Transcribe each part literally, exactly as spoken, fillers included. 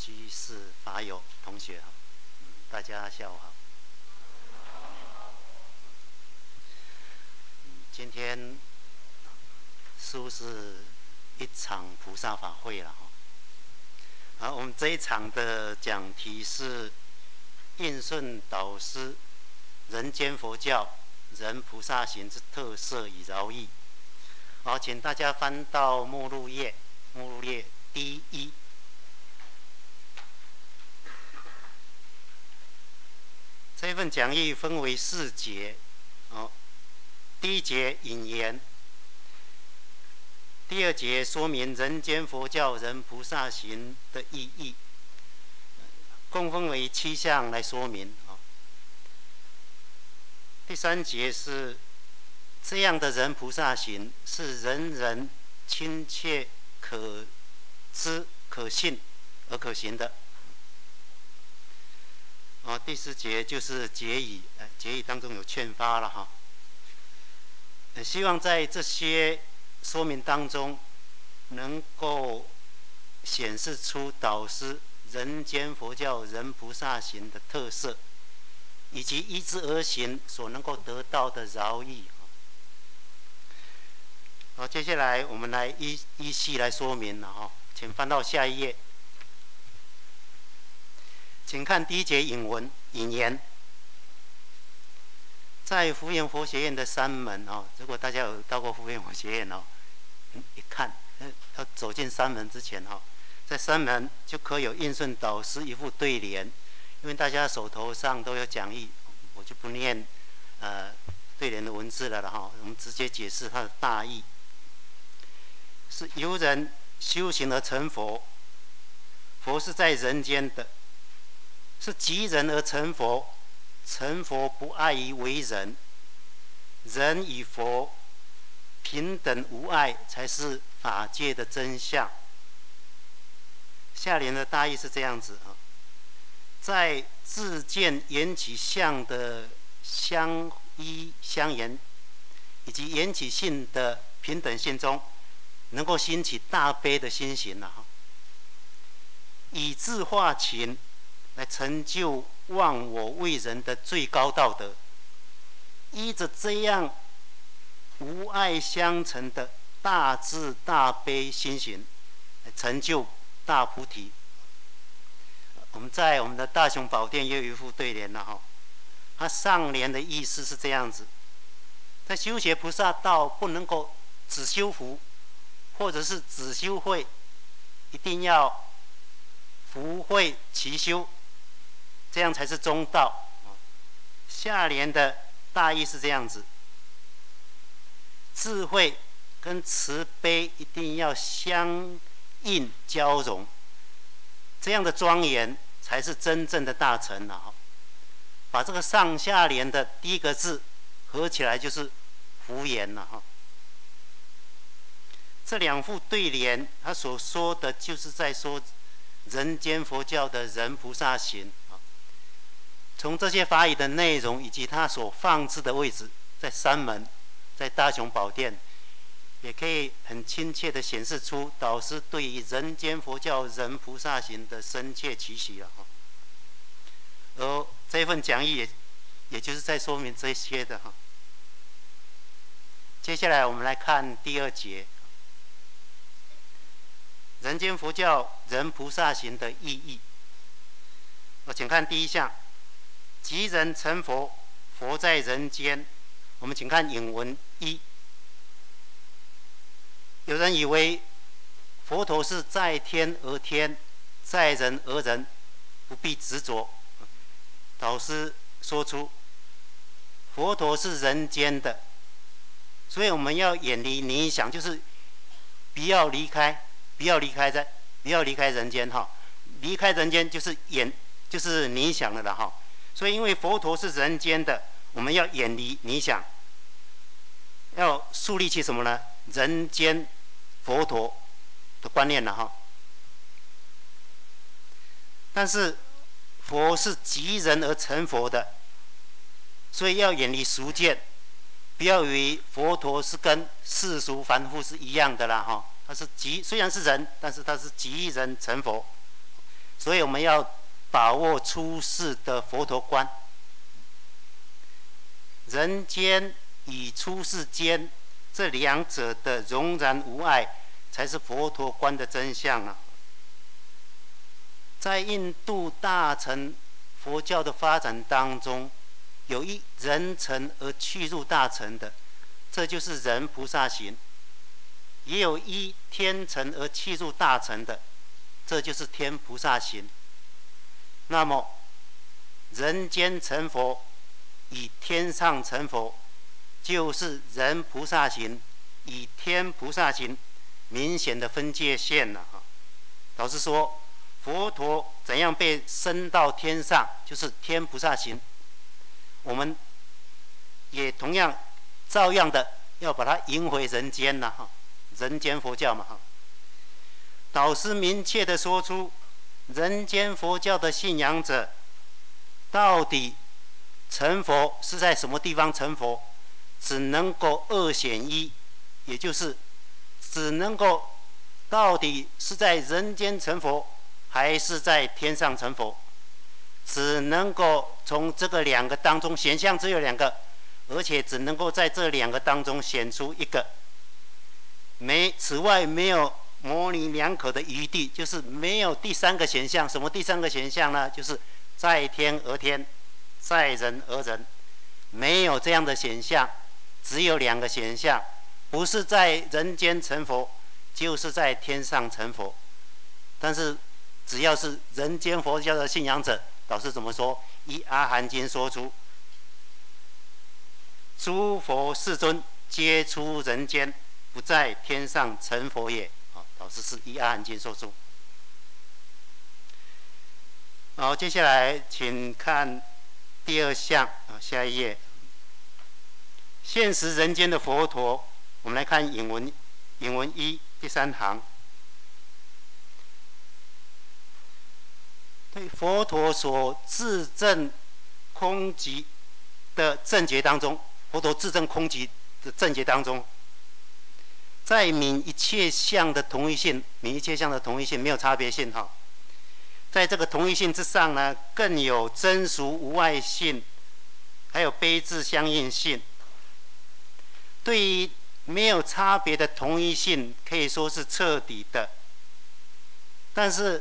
居士法友同学哈，嗯，大家下午好。嗯，今天似乎是一场菩萨法会了哈。好，我们这一场的讲题是印顺导师人间佛教人菩萨行之特色与饶益。好，请大家翻到目录页，目录页第一。这份讲义分为四节，哦，第一节引言，第二节说明人间佛教人菩萨行的意义，共分为七项来说明。第三节是这样的人菩萨行是人人亲切可知可信而可行的。啊，第四节就是结语，呃，结语当中有劝发了哈。呃，希望在这些说明当中，能够显示出导师人间佛教人菩萨行的特色，以及依之而行所能够得到的饶益。好，接下来我们来依依序来说明了哈，请翻到下一页。请看第一节引文引言，在福源佛学院的山门哦，如果大家有到过福源佛学院哦，一看，要走进山门之前哈，在山门就可以有印顺导师一副对联，因为大家手头上都有讲义，我就不念呃对联的文字了了哈，我们直接解释它的大意，是由人修行而成佛，佛是在人间的。是即人而成佛，成佛不碍于为人，人与佛平等无碍，才是法界的真相。下联的大意是这样子啊，在自见缘起相的相依相沿，以及缘起性的平等性中，能够兴起大悲的心行了哈，以智化情。来成就忘我为人的最高道德，依着这样无爱相成的大智大悲心行，来成就大菩提。我们在我们的大雄宝殿也有一副对联了哈，它上联的意思是这样子：在修学菩萨道，不能够只修福，或者是只修慧，一定要福慧齐修。这样才是中道。下联的大意是这样子：智慧跟慈悲一定要相应交融，这样的庄严才是真正的大成了。把这个上下联的第一个字合起来就是福言了哈。这两副对联，他所说的就是在说人间佛教的人菩萨行。从这些法语的内容以及它所放置的位置，在山门，在大雄宝殿，也可以很亲切地显示出导师对于人间佛教人菩萨行的深切期许了。而这份讲义也，也就是在说明这些的哈。接下来我们来看第二节，人间佛教人菩萨行的意义。我请看第一项。即人成佛，佛在人间。我们请看引文一。有人以为佛陀是在天而天，在人而人，不必执着。导师说出，佛陀是人间的，所以我们要远离理想，就是不要离开，不要离开在，不要离开人间哈。离开人间就是远，就是理想了了哈。所以，因为佛陀是人间的，我们要远离理想，要树立起什么呢？人间佛陀的观念了哈。但是，佛是即人而成佛的，所以要远离俗见，不要以为佛陀是跟世俗凡夫是一样的啦哈。他是即虽然是人，但是他是即人成佛， 所以我们要把握出世的佛陀观。人间与出世间这两者的融然无碍，才是佛陀观的真相啊！在印度大乘佛教的发展当中，有一人乘而去入大乘的，这就是人菩萨行；也有一天乘而去入大乘的，这就是天菩萨行。那么，人间成佛与天上成佛，就是人菩萨行与天菩萨行明显的分界线了哈。老实说，佛陀怎样被升到天上，就是天菩萨行。我们也同样照样的要把它迎回人间了哈，人间佛教嘛哈。导师明确的说出，人间佛教的信仰者，到底成佛是在什么地方成佛？只能够二选一，也就是只能够到底是在人间成佛，还是在天上成佛？只能够从这个两个当中选项只有两个，而且只能够在这两个当中选出一个，没此外没有模棱两可的余地，就是没有第三个选项。什么第三个选项呢？就是在天而天，在人而人，没有这样的选项，只有两个选项，不是在人间成佛，就是在天上成佛。但是只要是人间佛教的信仰者，导师怎么说？依阿含经说出，诸佛世尊皆出人间，不在天上成佛也。啊，导师是依阿含经说出。好，接下来请看第二项啊，下一页。现实人间的佛陀，我们来看引文，引文一第三行。对佛陀所自证空寂的正觉当中，佛陀自证空寂的正觉当中，在泯一切相的同一性，泯一切相的同一性没有差别性哈。在这个同一性之上呢，更有真俗无碍性，还有悲智相应性。对于没有差别的同一性，可以说是彻底的。但是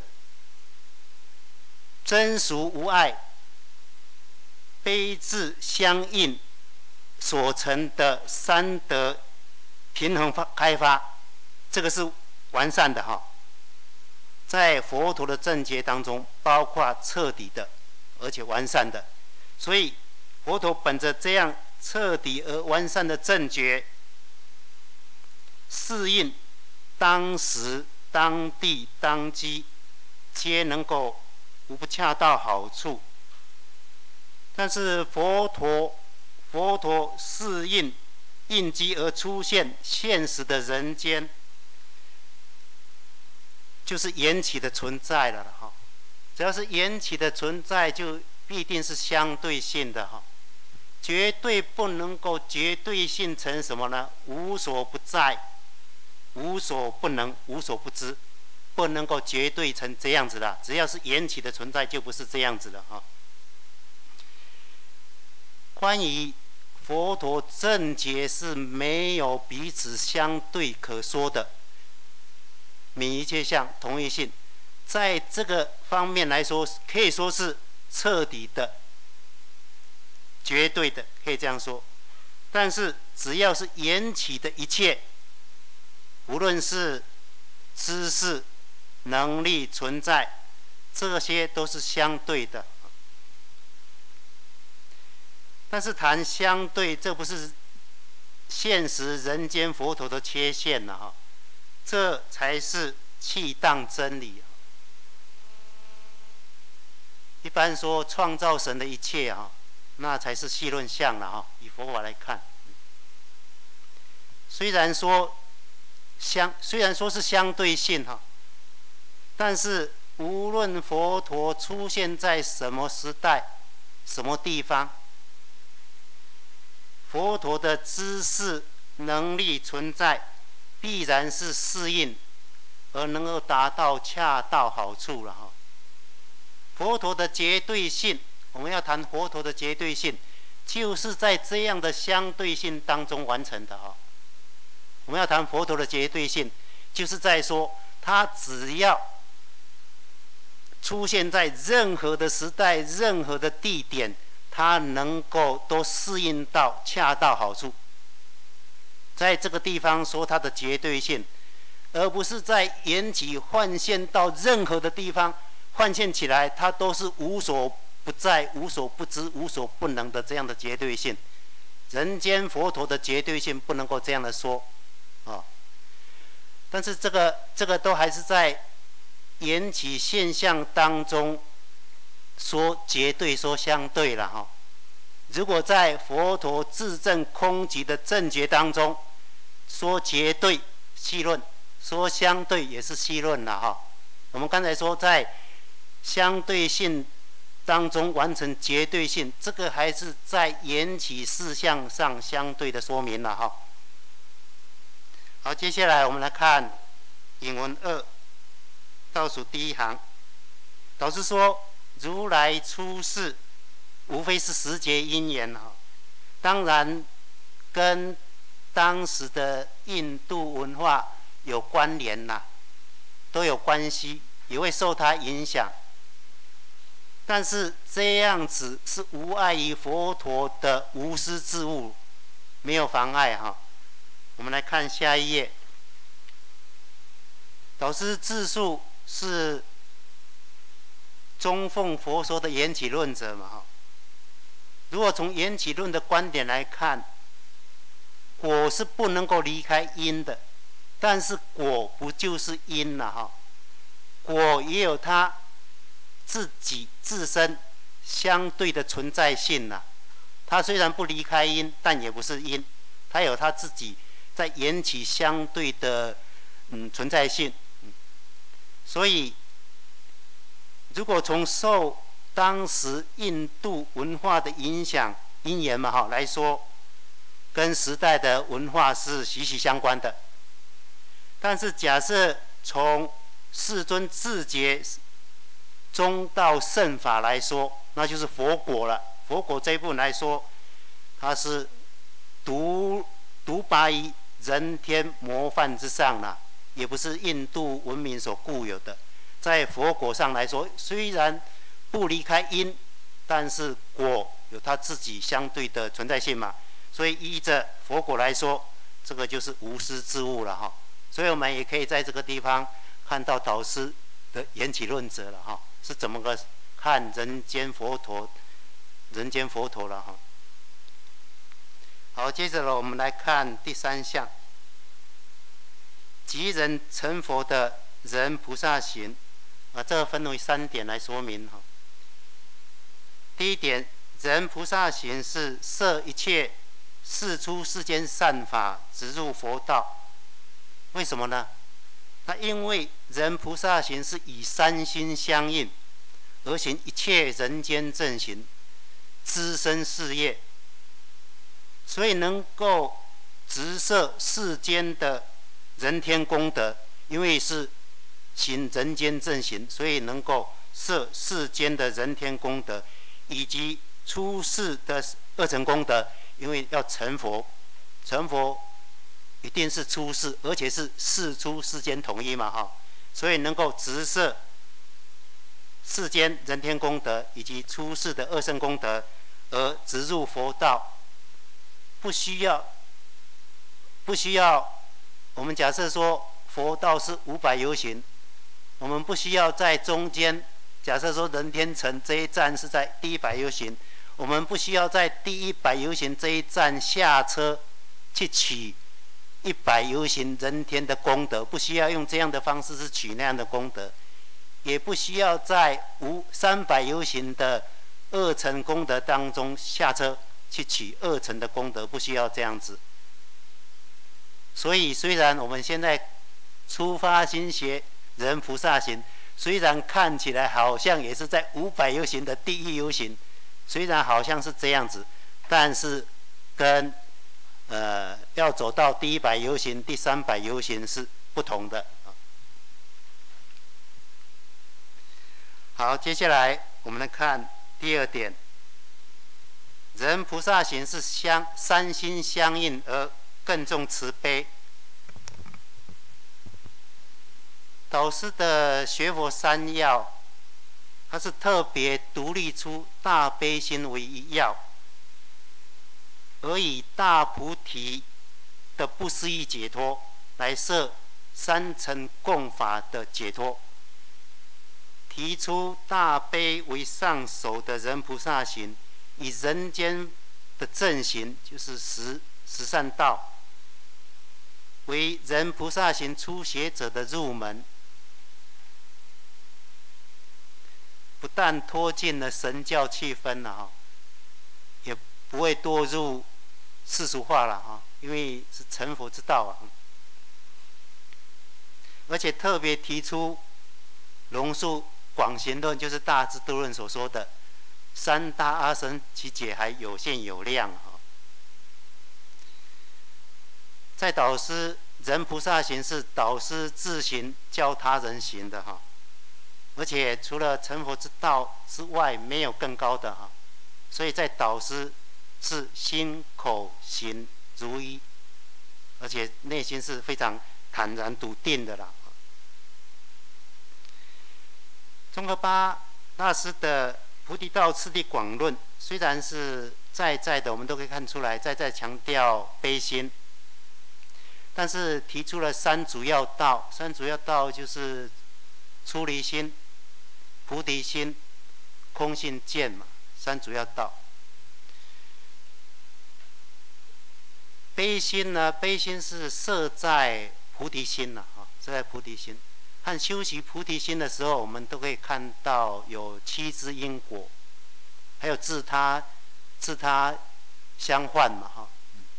真俗无碍、悲智相应所成的三德平衡开发，这个是完善的哈。在佛陀的正觉当中，包括彻底的，而且完善的。所以佛陀本着这样彻底而完善的正觉，适应当时、当地、当机，皆能够无不恰到好处。但是佛陀，佛陀适应应机而出现现实的人间，就是缘起的存在了哈。只要是缘起的存在，就必定是相对性的哈，绝对不能够绝对性成什么呢？无所不在，无所不能，无所不知，不能够绝对成这样子的。只要是缘起的存在，就不是这样子的哈。关于佛陀正觉是没有彼此相对可说的，泯一切相同一性，在这个方面来说，可以说是彻底的、绝对的，可以这样说。但是只要是缘起的一切，无论是知识、能力、存在，这些都是相对的。但是谈相对，这不是现实人间佛陀的缺陷了哈，这才是契当真理。一般说创造神的一切啊，那才是细论相了哈。以佛法来看，虽然说相，虽然说是相对性哈，但是无论佛陀出现在什么时代、什么地方，佛陀的知识、能力存在，必然是适应，而能够达到恰到好处了哈。 佛陀的绝对性，我们要谈佛陀的绝对性，就是在这样的相对性当中完成的哈。我们要谈佛陀的绝对性，就是在说他只要出现在任何的时代、任何的地点，他能够都适应到恰到好处。在这个地方说它的绝对性，而不是在缘起幻现到任何的地方幻现起来，它都是无所不在、无所不知、无所不能的这样的绝对性。人间佛陀的绝对性不能够这样的说啊。但是这个这个都还是在缘起现象当中说绝对、说相对了哈。如果在佛陀自证空寂的正觉当中说绝对细论，说相对也是细论了哈。我们刚才说在相对性当中完成绝对性，这个还是在缘起事项上相对的说明了哈。好，接下来我们来看引文二倒数第一行，导师说如来出世无非是时节因缘哈，当然跟当时的印度文化有关联呐，都有关系，也会受它影响。但是这样子是无碍于佛陀的无师自悟，没有妨碍哈。我们来看下一页，导师自述是中奉佛说的缘起论者嘛哈。如果从缘起论的观点来看，果是不能够离开因的，但是果不就是因了哈？果也有它自己自身相对的存在性呐。它虽然不离开因，但也不是因，它有它自己在缘起相对的嗯存在性。所以，如果从受当时印度文化的影响因缘嘛哈来说，跟时代的文化是息息相关的。但是假设从世尊自觉中道圣法来说，那就是佛果了。佛果这一部分来说，它是独独拔于人天模范之上了，也不是印度文明所固有的。在佛果上来说，虽然不离开因，但是果有它自己相对的存在性嘛。所以依着佛果来说，这个就是无师自悟了哈。所以我们也可以在这个地方看到导师的缘起论者了哈，是怎么个看人间佛陀、人间佛陀了哈。好，接着呢，我们来看第三项，即人成佛的人菩萨行啊，这个分为三点来说明哈。第一点，人菩萨行是摄一切世出世间善法，直入佛道。为什么呢？那因为人菩萨行是以三心相应，而行一切人间正行、资身事业，所以能够直摄世间的人天功德。因为是行人间正行，所以能够摄世间的人天功德，以及出世的二乘功德。因为要成佛，成佛一定是出世，而且是世出世间统一嘛哈，所以能够直摄世间人天功德以及出世的二乘功德，而直入佛道，不需要不需要。我们假设说佛道是五百由行，我们不需要在中间。假设说人天城这一站是在第一百由行，我们不需要在第一百由行这一站下车去取一百由行人天的功德，不需要用这样的方式是取那样的功德，也不需要在无三百由行的二乘功德当中下车去取二乘的功德，不需要这样子。所以虽然我们现在出发心学人菩萨行，虽然看起来好像也是在五百由行的第一由行，虽然好像是这样子，但是跟呃要走到第一百由行、第三百由行是不同的。好，接下来我们来看第二点，人菩萨行是相三心相应而更重慈悲。导师的学佛三要，它是特别独立出大悲心为一要，而以大菩提的不思议解脱来设三乘共法的解脱，提出大悲为上首的人菩萨行，以人间的正行，就是十十善道，为人菩萨行初学者的入门，不但脱尽了神教气氛了哈，也不会堕入世俗化了哈，因为是成佛之道啊。而且特别提出龙树广行论，就是大智度论所说的三大阿僧祇解还有限有量哈。在导师人菩萨行是导师自行教他人行的哈，而且除了成佛之道之外，没有更高的哈。所以在导师是心口行如一，而且内心是非常坦然笃定的啦。宗喀巴大师的《菩提道次第广论》，虽然是在在的，我们都可以看出来，在在强调悲心，但是提出了三主要道，三主要道就是出离心、菩提心、空性见嘛，三主要道。悲心呢，悲心是摄在菩提心了哈，摄在菩提心。和修习菩提心的时候，我们都可以看到有七支因果，还有自他自他相换嘛哈。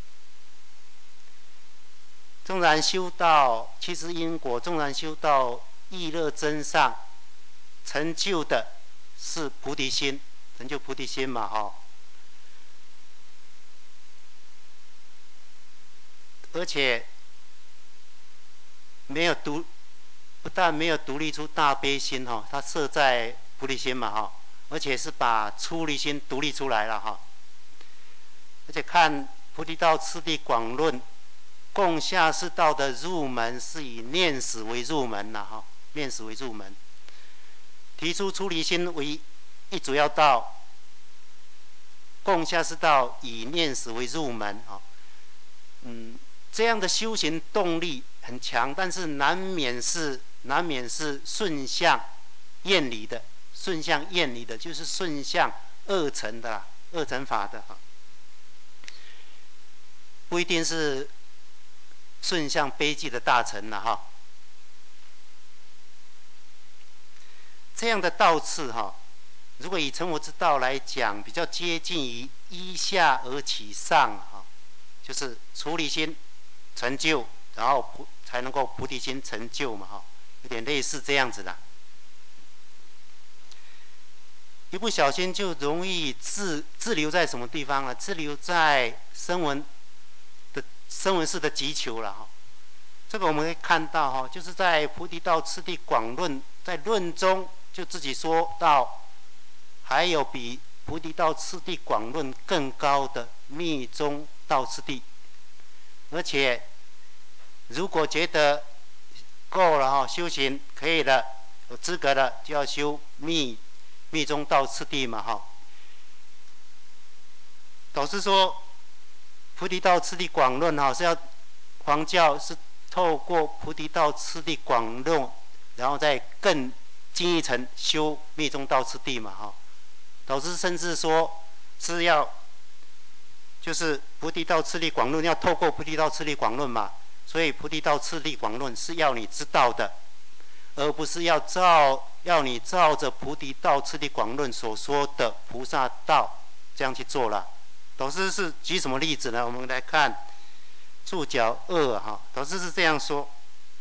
纵然修到七支因果，纵然修到意乐真上，成就的是菩提心，成就菩提心嘛哈。而且没有独。不但没有独立出大悲心哈，它摄在菩提心嘛哈，而且是把出离心独立出来了哈。而且看《菩提道次第广论》，共下士道的入门是以念死为入门了哈，念死为入门，提出出离心为一主要道，共下士道以念死为入门哈。嗯，这样的修行动力很强，但是难免是。难免是顺向厌离的，顺向厌离的，就是顺向二乘的二乘法的哈，不一定是顺向悲寂的大乘了哈。这样的道次哈，如果以成佛之道来讲，比较接近于依下而起上哈，就是出离心成就，然后菩才能够菩提心成就嘛哈。有点类似这样子的，一不小心就容易滞滞留在什么地方了？滞留在声闻的声闻式的急求了哈。这个我们会看到哈，就是在《菩提道次第广论》在论中就自己说到，还有比《菩提道次第广论》更高的密宗道次第，而且如果觉得够了哈，修行可以了，有资格了，就要修密密宗道次第嘛哈。导师说，菩提道次第广论哈是要黄教是透过菩提道次第广论，然后再更进一层修密宗道次第嘛哈。导师甚至说是要，就是菩提道次第广论要透过菩提道次第广论嘛。所以《菩提道次第广论》是要你知道的，而不是要照要你照着《菩提道次第广论》所说的菩萨道这样去做了。导师是举什么例子呢？我们来看注脚二哈，导师是这样说：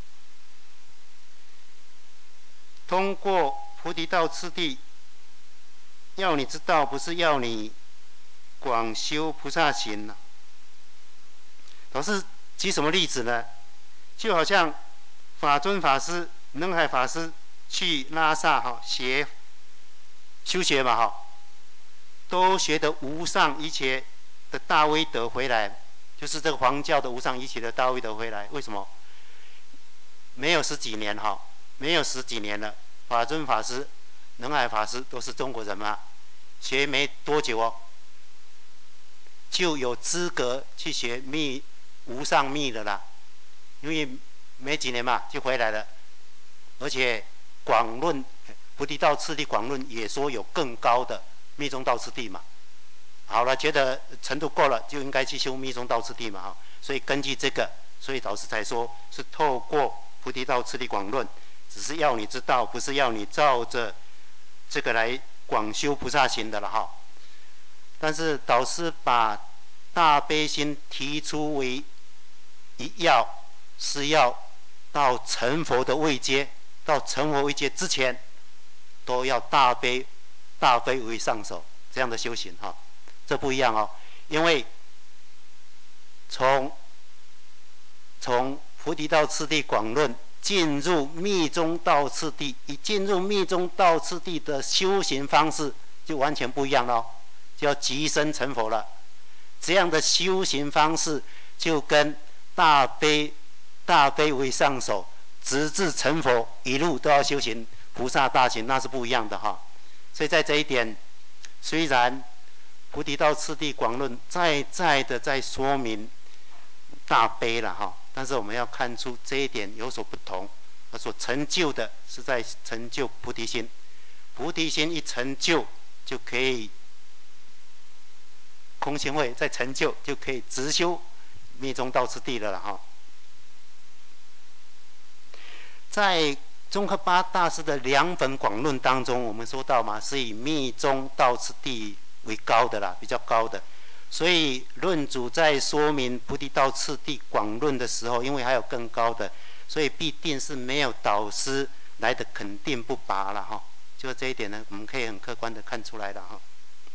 通过菩提道次第，要你知道，不是要你广修菩萨行了。导师举什么例子呢？就好像法尊法师、能海法师去拉萨哈学修修学嘛哈，都学得无上一切的大威德回来，就是这个黄教的无上一切的大威德回来。为什么？没有十几年哈，没有十几年了。法尊法师、能海法师都是中国人嘛，学没多久哦，就有资格去学密无上密的啦，因为没几年嘛就回来了，而且广论菩提道次第广论也说有更高的密宗道次第嘛。好了，觉得程度够了，就应该去修密宗道次第嘛哈。所以根据这个，所以导师才说是透过菩提道次第广论，只是要你知道，不是要你照着这个来广修菩萨行的了哈。但是导师把大悲心提出为一要，是要到成佛的位阶，到成佛位阶之前，都要大悲，大悲为上首这样的修行哈。这不一样哦，因为从从菩提道次第广论进入密宗道次第，一进入密宗道次第的修行方式就完全不一样了、哦，就要即身成佛了。这样的修行方式就跟大悲大悲为上首，直至成佛一路都要修行菩萨大行，那是不一样的哈。所以在这一点，虽然菩提道次第广论再再的在说明大悲了哈，但是我们要看出这一点有所不同。他所成就的是在成就菩提心，菩提心一成就就可以空性慧，再成就就可以直修密宗道次第了了哈。在宗喀巴大师的两本广论当中，我们说到嘛，是以密宗道次第为高的啦，比较高的。所以论主在说明菩提道次第广论的时候，因为还有更高的，所以必定是没有导师来的肯定不拔了哈。就这一点呢，我们可以很客观的看出来了哈。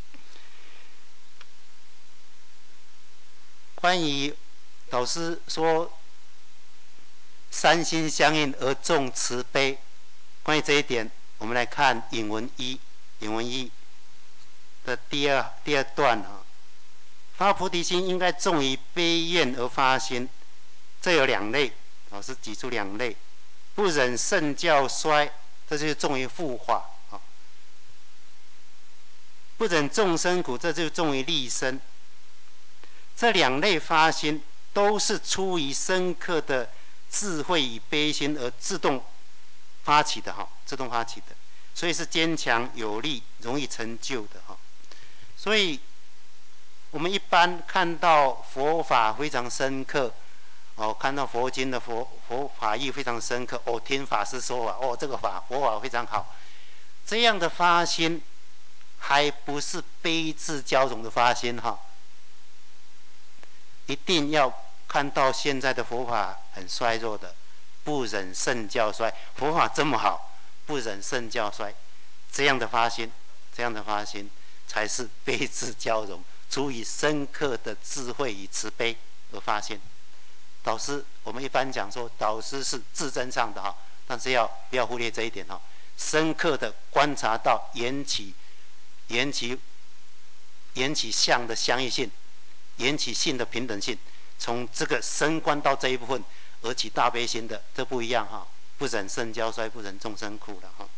关于导师说三心相应而重慈悲，关于这一点，我们来看引文一，引文一的第二第二段啊。发菩提心应该重于悲愿而发心，这有两类，老师举出两类：不忍圣教衰，这就是重于护法啊；不忍众生苦，这就重于利生。这两类发心都是出于深刻的智慧与悲心而自动发起的哈，自动发起的，所以是坚强有力、容易成就的哈。所以我们一般看到佛法非常深刻，哦，看到佛经的佛佛法义非常深刻，哦，听法师说法，哦，这个法佛法非常好，这样的发心还不是悲智交融的发心哈。一定要看到现在的佛法很衰弱的，不忍圣教衰，佛法这么好，不忍圣教衰，这样的发心，这样的发心才是悲智交融，出于深刻的智慧与慈悲而发心。导师，我们一般讲说，导师是自真上的哈，但是要不要忽略这一点哈？深刻的观察到缘起、缘起、缘起相的相异性。缘起性的平等性，从这个升观到这一部分而起大悲心的，这不一样哈，不忍圣教衰，不忍众生苦了哈。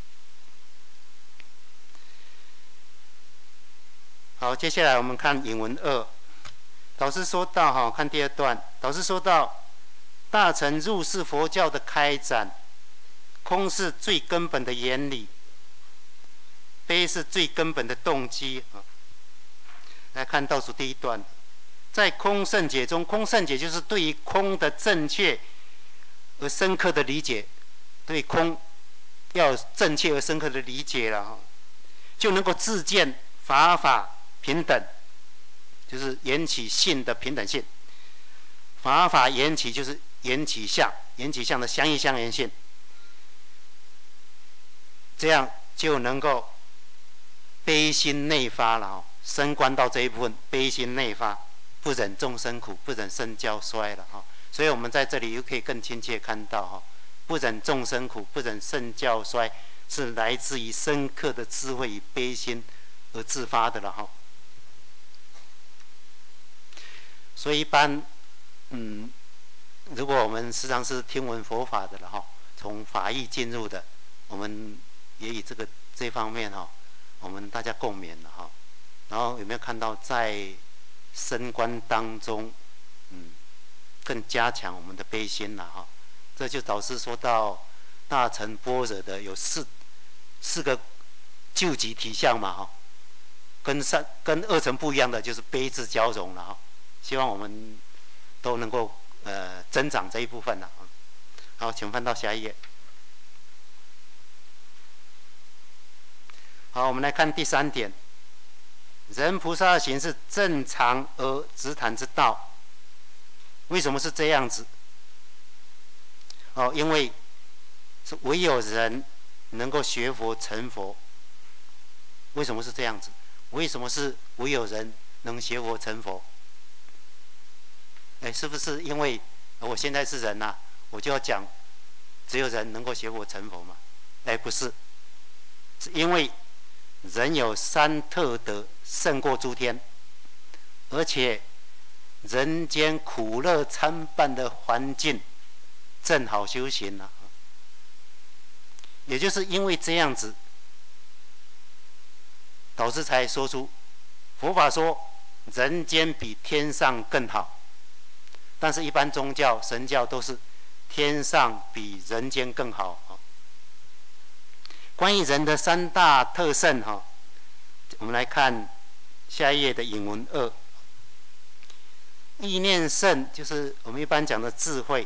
好，接下来我们看引文二，导师说到哈，看第二段，导师说到大乘入世佛教的开展，空是最根本的原理，悲是最根本的动机啊。来看倒数第一段，在空圣解中，空圣解就是对于空的正确而深刻的理解，对空要正确而深刻的理解了，就能够自见法法平等，就是缘起性的平等性。法法缘起就是缘起相，缘起相的相异相缘性，这样就能够悲心内发了哈。升观到这一部分，悲心内发，不忍众生苦，不忍圣教衰了哈。所以我们在这里又可以更亲切看到哈，不忍众生苦，不忍圣教衰， 是来自于深刻的智慧与悲心而自发的了哈。所以一般，嗯，如果我们时常是听闻佛法的了哈，从法义进入的，我们也以这个这方面哈，我们大家共勉了哈。然后有没有看到在升观当中，嗯，更加强我们的悲心了哈？这就导致说到大乘般若的有四四个究极体相嘛哈，跟三跟二乘不一样的就是悲智交融了哈。希望我们都能够呃增长这一部分了。好，请翻到下一页。好，我们来看第三点，人菩萨的行是正常而直谈之道。为什么是这样子？哦，因为是唯有人能够学佛成佛。为什么是这样子？为什么是唯有人能学佛成佛？哎，是不是因为我现在是人呐、啊，我就要讲只有人能够学佛成佛嘛？哎，不是，是因为人有三特德胜过诸天，而且人间苦乐参半的环境正好修行了、啊。也就是因为这样子，导致才说出佛法说人间比天上更好。但是，一般宗教、神教都是天上比人间更好。关于人的三大特胜，哈，我们来看下一页的引文二。意念胜就是我们一般讲的智慧。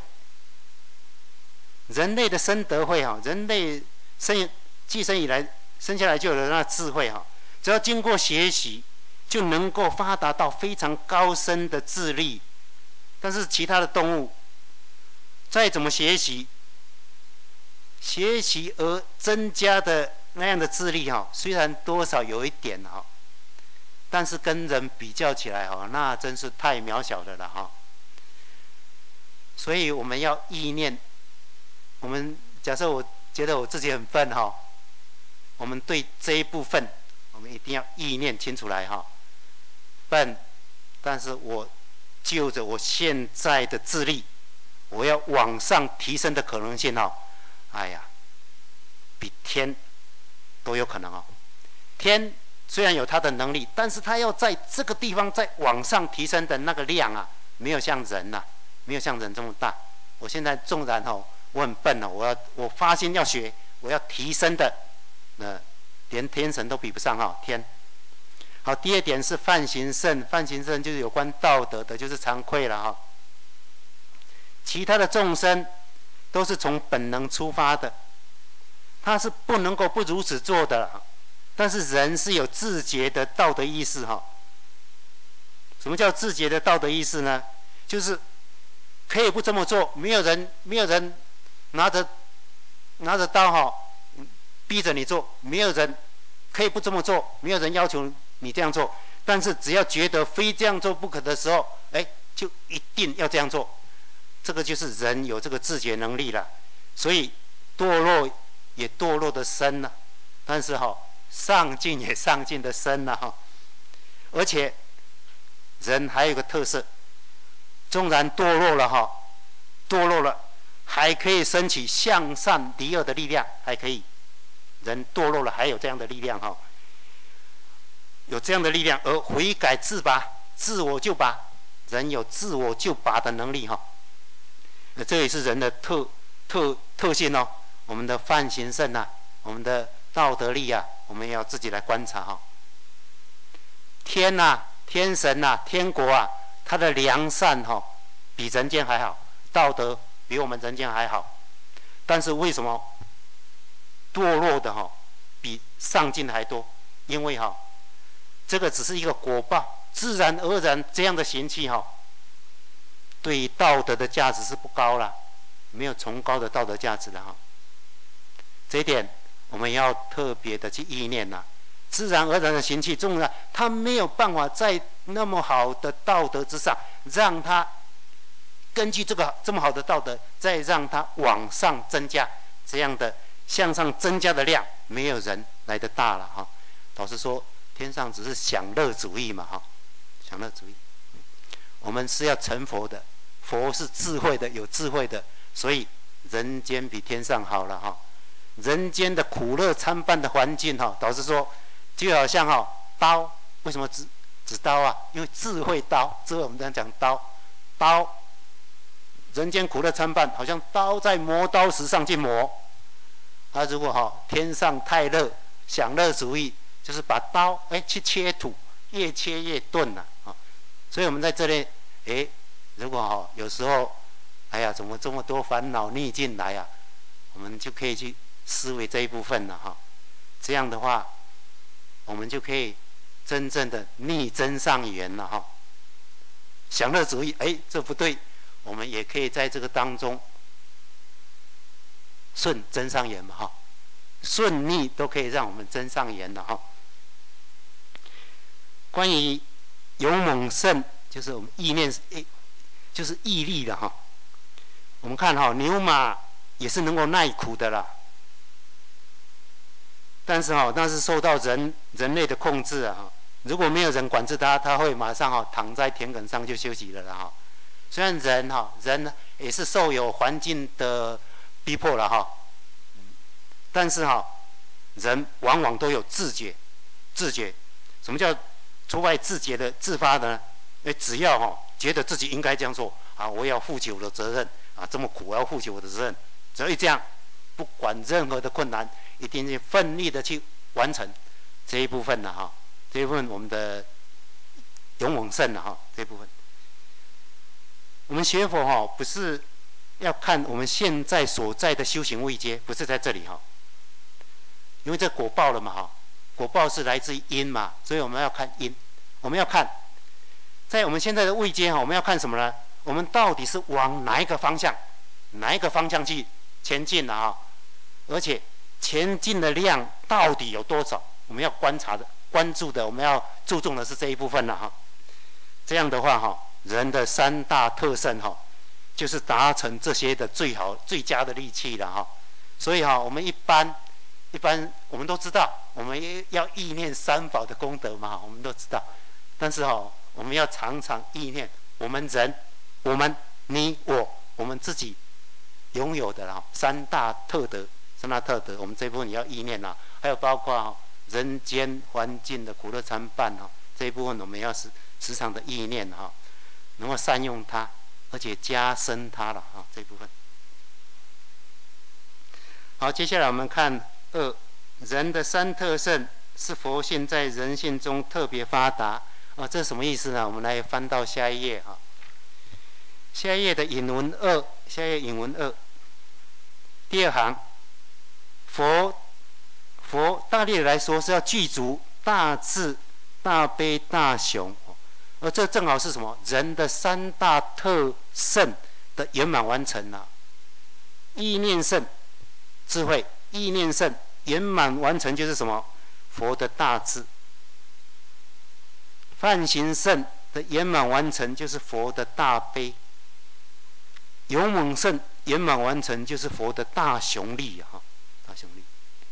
人类的生德慧，哈，人类生寄生以来生下来就有了那智慧，哈，只要经过学习，就能够发达到非常高深的智力。但是其他的动物，再怎么学习，学习而增加的那样的智力哈，虽然多少有一点哈，但是跟人比较起来哈，那真是太渺小的了哈。所以我们要意念，我们假设我觉得我自己很笨哈，我们对这一部分，我们一定要意念清楚来哈。笨，但是我就着我现在的智力，我要往上提升的可能性哈，哎呀，比天都有可能哦。天虽然有它的能力，但是它要在这个地方再往上提升的那个量啊，没有像人呐、啊，没有像人这么大。我现在纵然哦，我很笨哦，我要我发心要学，我要提升的，呃，连天神都比不上哈、哦，天。好，第二点是梵行胜，梵行胜就是有关道德的，就是惭愧了哈、哦。其他的众生都是从本能出发的，他是不能够不如此做的。但是人是有自觉的道德意识哈。什么叫自觉的道德意识呢？就是可以不这么做，没有人没有人拿着拿着刀哈，逼着你做，没有人可以不这么做，没有人要求你这样做。但是只要觉得非这样做不可的时候，哎，就一定要这样做。这个就是人有这个自觉能力了。所以堕落也堕落的深了，但是哈、哦，上进也上进的深了哈。而且人还有一个特色，纵然堕落了哈，堕落了还可以升起向善离恶的力量，还可以。人堕落了还有这样的力量哈，有这样的力量而悔改自拔，自我救拔，人有自我救拔的能力哈。这也是人的特特特性哦。我们的梵行胜呐，我们的道德力啊，我们要自己来观察哈。天呐、啊，天神呐、啊，天国啊，它的良善哈、哦，比人间还好，道德比我们人间还好。但是为什么堕落的哈、哦，比上进还多？因为哈、哦，这个只是一个果报，自然而然这样的行气哈、哦，对于道德的价值是不高了，没有崇高的道德价值了哈。这一点我们要特别的去意念呐、啊。自然而然的行气，纵然他没有办法在那么好的道德之上，让他根据这个这么好的道德，再让他往上增加这样的向上增加的量没有人来的大了哈。导师说，天上只是享乐主义嘛哈，享乐主义。我们是要成佛的，佛是智慧的，有智慧的，所以人间比天上好了哈。人间的苦乐参半的环境哈，导师说，就好像哈刀，为什么指指刀啊？因为智慧刀，智慧我们这样讲刀，刀。人间苦乐参半，好像刀在磨刀石上去磨。啊，如果哈天上太乐，享乐主义，就是把刀哎去切土，越切越钝了啊。所以我们在这里，哎，如果哈有时候，哎呀，怎么这么多烦恼逆进来啊？我们就可以去思维这一部分了哈。这样的话，我们就可以真正的逆增上缘了哈。享乐主义，哎，这不对。我们也可以在这个当中顺增上缘嘛哈，顺逆都可以让我们增上缘的哈。关于勇猛胜，就是我们意念，就是毅力的哈。我们看哈，牛马也是能够耐苦的啦，但是哈，那是受到人人类的控制啊哈。如果没有人管制它，它会马上哈躺在田埂上就休息了啦哈。虽然人哈人也是受有环境的逼迫了哈，但是哈人往往都有自觉，自觉。什么叫出外自觉的自发的呢？哎，只要哈觉得自己应该这样做啊，我要负起我的责任啊，这么苦我要负起我的责任，只要一这样，不管任何的困难，一定是奋力的去完成这一部分的哈，这一部分我们的勇猛胜的哈这一部分。我们学佛哈，不是要看我们现在所在的修行位阶，不是在这里哈，因为这果报了嘛哈，果报是来自于因嘛，所以我们要看因，我们要看，在我们现在的位阶哈，我们要看什么呢？我们到底是往哪一个方向，哪一个方向去前进的哈？而且前进的量到底有多少？我们要观察的、关注的，我们要注重的是这一部分了哈。这样的话哈。人的三大特胜哈，就是达成这些的最好、最佳的利器了哈。所以哈，我们一般一般我们都知道，我们要意念三宝的功德嘛，我们都知道。但是哈，我们要常常意念我们人、我们你我，我们自己拥有的啦三大特德、三大特德，我们这部分也要意念啦。还有包括人间环境的苦乐参半哈，这一部分我们要时时常的意念哈。能够善用它，而且加深它了啊这部分。好，接下来我们看二，人的三特胜是佛性在人性中特别发达啊，这是什么意思呢？我们来翻到下一页哈。下一页的引文二，下一页引文二，第二行，佛佛大力来说是要具足大智、大悲、大雄。而这正好是什么？人的三大特胜的圆满完成了、啊。意念胜，智慧；意念胜，圆满完成就是什么？佛的大智。梵行胜的圆满完成就是佛的大悲。勇猛胜圆满完成就是佛的大雄力啊！大雄力。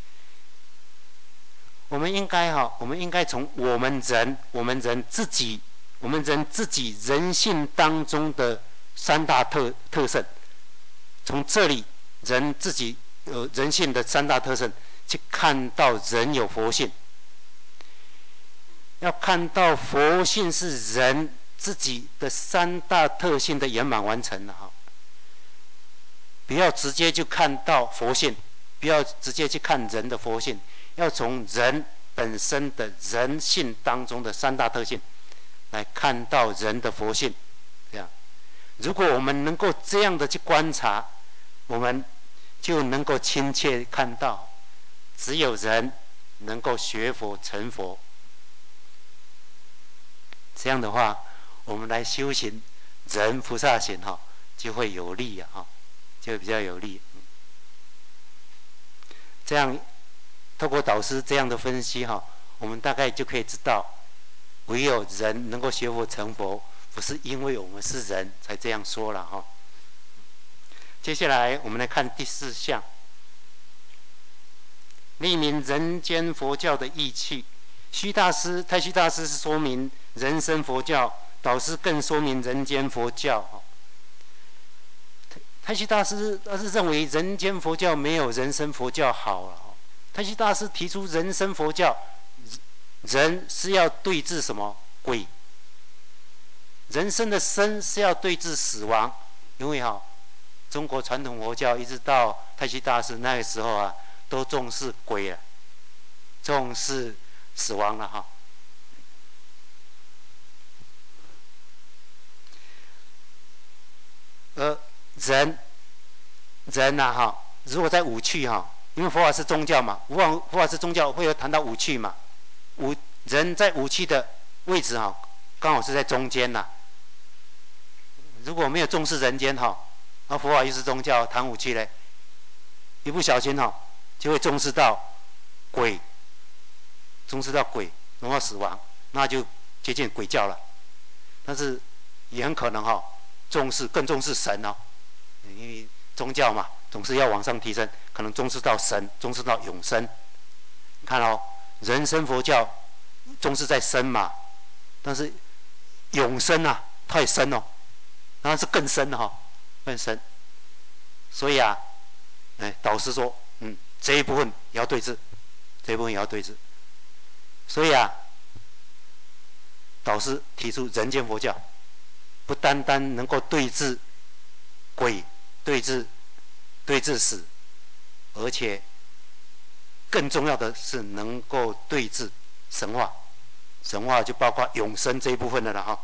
我们应该哈，我们应该从我们人，我们人自己。我们人自己人性当中的三大特特胜，从这里人自己有人性的三大特胜，去看到人有佛性，要看到佛性是人自己的三大特性的圆满完成了哈。不要直接就看到佛性，不要直接去看人的佛性，要从人本身的人性当中的三大特性。来看到人的佛性，这样，如果我们能够这样的去观察，我们就能够亲切看到，只有人能够学佛成佛。这样的话，我们来修行人菩萨行哈，就会有利啊哈，就会比较有利。这样，透过导师这样的分析哈，我们大概就可以知道。唯有人能够学佛成佛，不是因为我们是人才这样说了哈。接下来我们来看第四项， 立名人间佛教的义气。虚大师太虚大师是说明人生佛教，导师更说明人间佛教。太虚大师他是认为人间佛教没有人生佛教好了。太虚大师提出人生佛教，人是要对治什么？鬼。人生的生是要对治死亡，因为哈，中国传统佛教一直到太虚大师那个时候啊，都重视鬼了，重视死亡了哈。而人，人呐、啊、哈，如果在五趣哈，因为佛法是宗教嘛，佛法佛法是宗教，会有谈到五趣嘛。五人在五趣的位置哈，刚好是在中间呐、啊。如果没有重视人间哈，那佛法又是宗教，谈五趣嘞，一不小心哈，就会重视到鬼，重视到鬼，然后死亡，那就接近鬼教了。但是也很可能哈，重视更重视神哦，因为宗教嘛，总是要往上提升，可能重视到神，重视到永生。你看哦，人生佛教重视在生嘛，但是永生啊，太深哦。那是更深的哈，更深。所以啊，哎，导师说，嗯，这一部分也要对治，这一部分也要对治。所以啊，导师提出人间佛教，不单单能够对治鬼、对治对治死，而且更重要的是能够对治神话。神话就包括永生这一部分的了哈。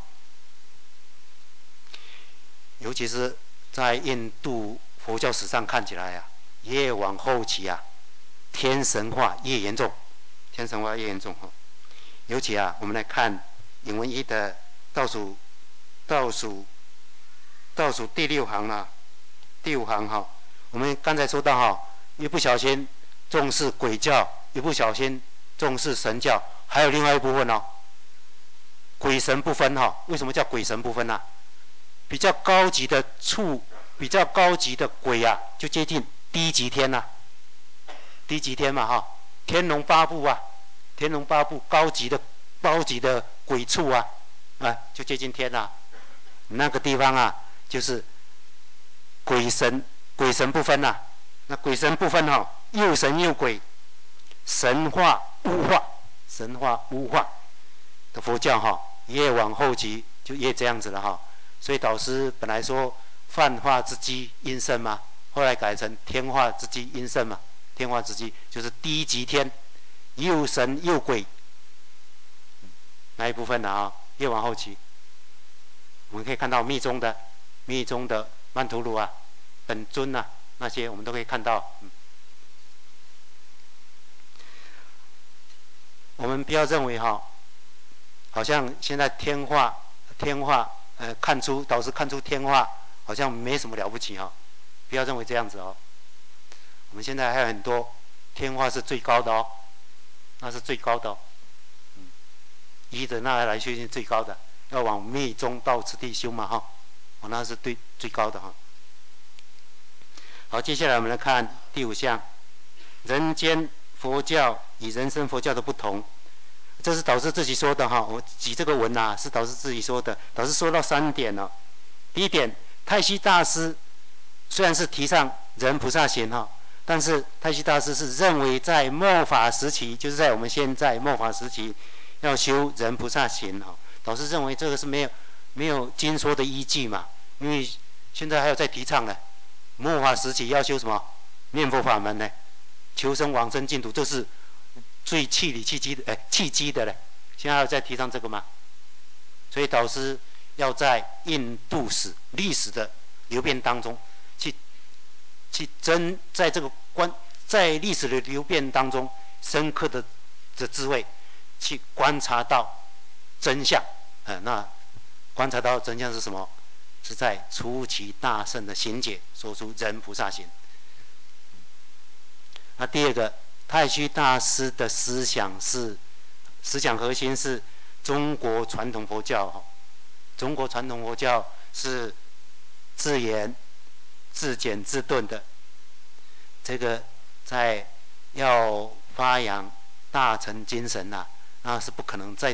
尤其是在印度佛教史上看起来啊，越往后期啊，天神话越严重，天神话越严重哈。尤其啊，我们来看引文一的倒数倒数倒数第六行啊，第五行哈，我们刚才说到哈，一不小心重视鬼教，一不小心重视神教，还有另外一部分哦，鬼神不分哈。为什么叫鬼神不分呢、啊？比较高级的处，比较高级的鬼啊，就接近低级天呐、啊，低级天嘛哈，天龙八部啊，天龙八部高级的高级的鬼畜啊，啊，就接近天呐、啊，那个地方啊，就是鬼神鬼神不分呐、啊，那鬼神不分哈、哦，又神又鬼，神化巫化，神化巫化的佛教哈、哦，越往后期就越这样子了哈、哦。所以导师本来说泛化之机阴盛嘛，后来改成天化之机阴盛嘛。天化之机就是低级天，又神又鬼那一部分的啊。越往后期，我们可以看到密宗的密宗的曼荼罗啊、本尊啊那些，我们都可以看到。嗯、我们不要认为哈，好像现在天化天化。呃，看出导师看出天化好像没什么了不起哈、哦，不要认为这样子哦。我们现在还有很多天化是最高的哦，那是最高的、哦，嗯，依着那来修行最高的，要往密宗道次第修嘛哈、哦，那是最最高的哈、哦。好，接下来我们来看第五项，人间佛教与人生佛教的不同。这是导师自己说的哈，我举这个文啊，是导师自己说的。导师说到三点了、哦。第一点，太虚大师虽然是提倡人菩萨行哈，但是太虚大师是认为在末法时期，就是在我们现在末法时期，要修人菩萨行哈。导师认为这个是没有没有经说的依据嘛，因为现在还有在提倡呢，末法时期要修什么念佛法门呢？求生往生净土，这是。最气理气机的，哎，气机的嘞，现在还要再提倡这个吗？所以导师要在印度史历史的流变当中，去去真在这个观，在历史的流变当中，深刻的的智慧，去观察到真相。呃，那观察到真相是什么？是在出其大圣的行解，说出人菩萨行。那第二个。太虚大师的思想是，思想核心是中国传统佛教。中国传统佛教是自严、自简、自顿的。这个在要发扬大乘精神呐、那是不可能再